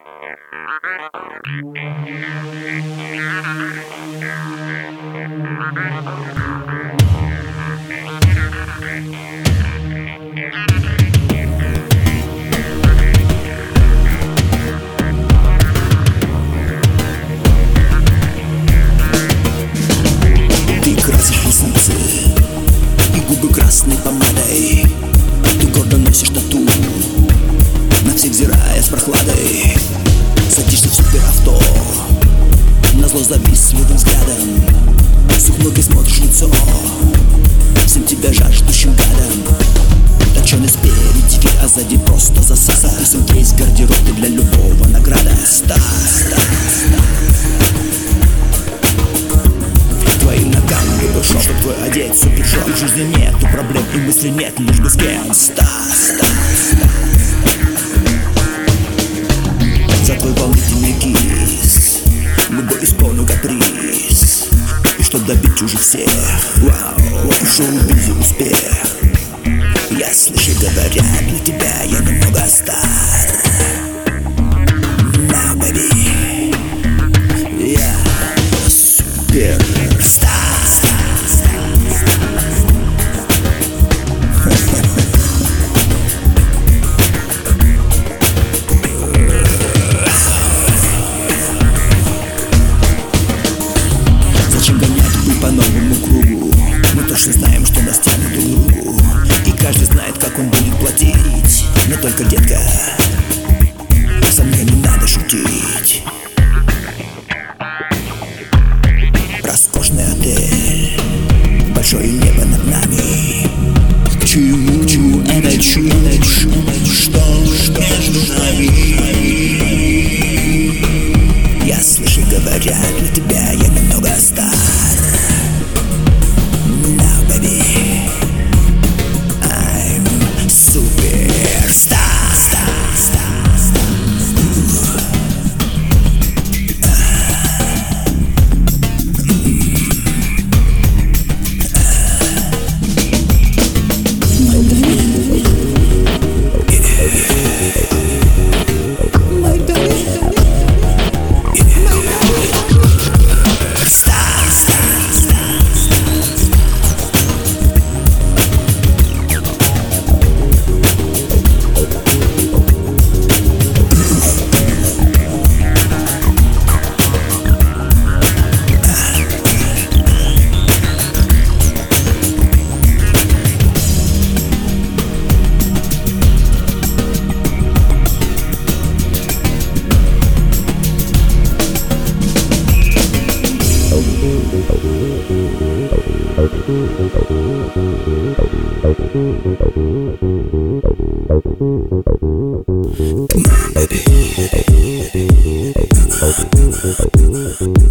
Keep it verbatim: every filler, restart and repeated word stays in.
Ты красишь ресницы и губы красной помадой. Ты гордо носишь тату, на всех взирая с прохладой. Садишься в суперавто, назло завистливым взглядом. С ухмылкой смотришь в лицо всем тебя жаждущим гадом. Точеный спереди, а сзади просто засада. Песен кейс, гардероб, ты для любого награда. Стар, стар, стар. Твоим ногам выбор шел, чтоб твой одеть супер-шоп. В жизни нету проблем и мысли нет, лишь бы с кем. Стар, стар, стар. За твой волнительный кис любой исполню каприз. И чтоб добить чужих всех, вау, вот в шоу-бизе успех. Если же говорят, для тебя я немного стар. Now, baby, я суперстар. Зачем гонять пыль по новому кругу? Мы точно знаем, что нас тянет друг к другу. И каждый знает, как он будет платить. Не только детка, со мной не надо шутить. Роскошный отель, большое небо над нами. К чему, к чему это чушь? Что, что между нами? Я слышу, говорят, для тебя я немного стар. Now, baby, I'm суперстар. Come on, baby.